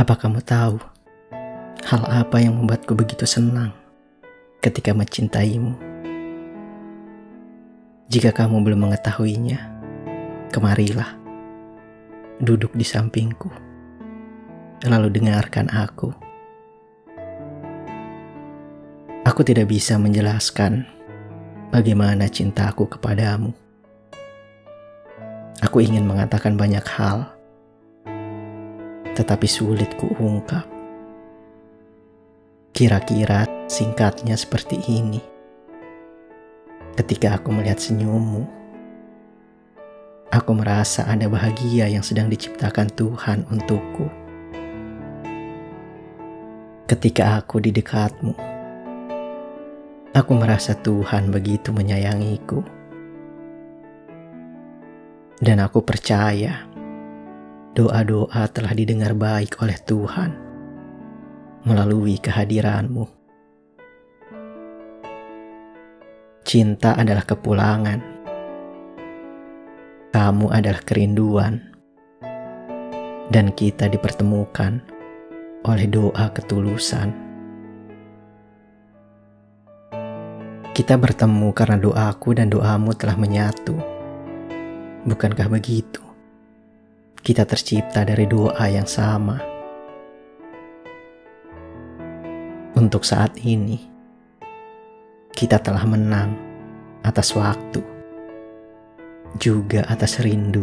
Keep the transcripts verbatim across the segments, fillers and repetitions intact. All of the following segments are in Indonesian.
Apa kamu tahu hal apa yang membuatku begitu senang ketika mencintaimu? Jika kamu belum mengetahuinya, kemarilah, duduk di sampingku, lalu dengarkan aku. Aku tidak bisa menjelaskan bagaimana cintaku kepadamu. Aku ingin mengatakan banyak hal, tetapi sulit kuungkap. Kira-kira singkatnya seperti ini. Ketika aku melihat senyummu, aku merasa ada bahagia yang sedang diciptakan Tuhan untukku. Ketika aku di dekatmu, aku merasa Tuhan begitu menyayangiku. Dan aku percaya doa-doa telah didengar baik oleh Tuhan melalui kehadiranmu. Cinta adalah kepulangan. Kamu adalah kerinduan. Dan kita dipertemukan oleh doa ketulusan. Kita bertemu karena doaku dan doamu telah menyatu. Bukankah begitu? Kita tercipta dari doa yang sama. Untuk saat ini, kita telah menang atas waktu, juga atas rindu.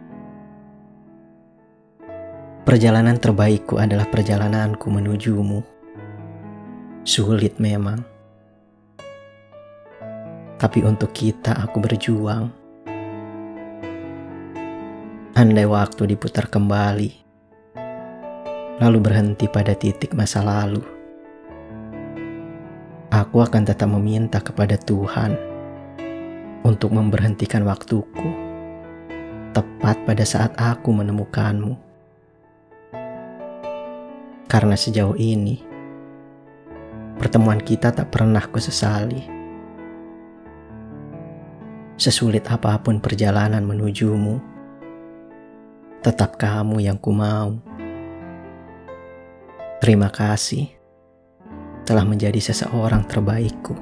Perjalanan terbaikku adalah perjalananku menujumu. Sulit memang, tapi untuk kita aku berjuang. Andai waktu diputar kembali, lalu berhenti pada titik masa lalu, aku akan tetap meminta kepada Tuhan untuk memberhentikan waktuku tepat pada saat aku menemukanmu. Karena sejauh ini, pertemuan kita tak pernah kusesali. Sesulit apapun perjalanan menujumu, tetap kamu yang ku mau. Terima kasih telah menjadi seseorang terbaikku.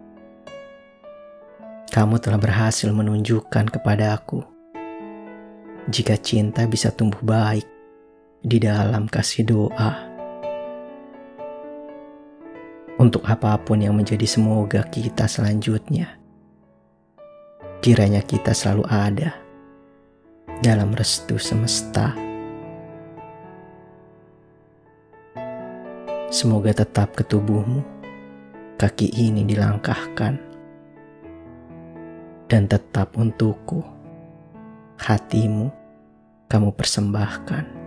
Kamu telah berhasil menunjukkan kepadaku jika cinta bisa tumbuh baik di dalam kasih doa. Untuk apapun yang menjadi semoga kita selanjutnya, kiranya kita selalu ada dalam restu semesta. Semoga tetap ke tubuhmu kaki ini dilangkahkan, dan tetap untukku hatimu kamu persembahkan.